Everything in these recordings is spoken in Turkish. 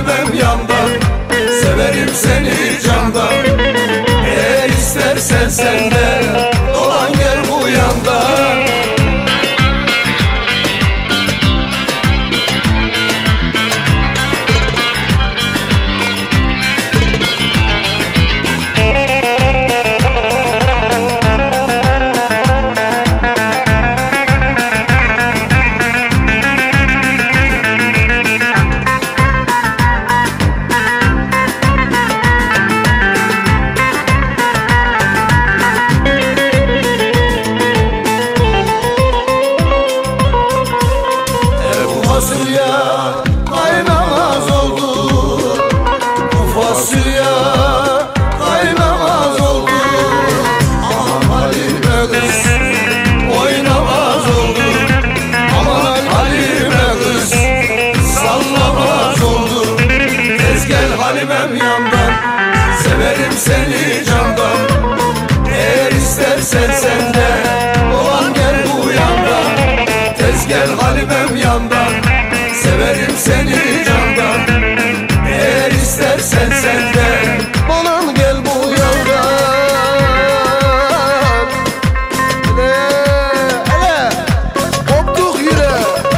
Halimem yandan, severim seni candan. Eğer istersen sen de dolan gel bu yandan. Fasulye kaynamaz oldu, bu fasulye kaynamaz oldu. Aman Halime kız oynamaz oldu, aman Halime kız sallamaz oldu. Tez gel Halimem yandan, severim seni candan. Eğer istersen sen de dolan gel bu yandan. Tez gel Halimem yandan, severim seni candan. Eğer istersen sen de dolan gel bu yandan. Hele koptuk yine.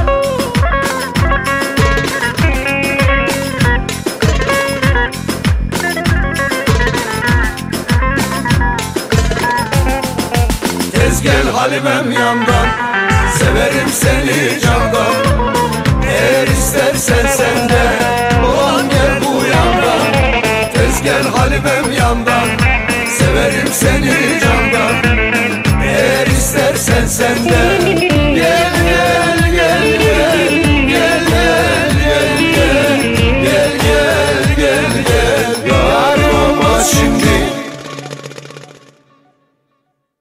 Tez gel Halimem yandan, severim seni candan. Eğer istersen sen de dolan gel bu yandan. Tez gel Halimem yandan, severim seni candan. Eğer istersen sen de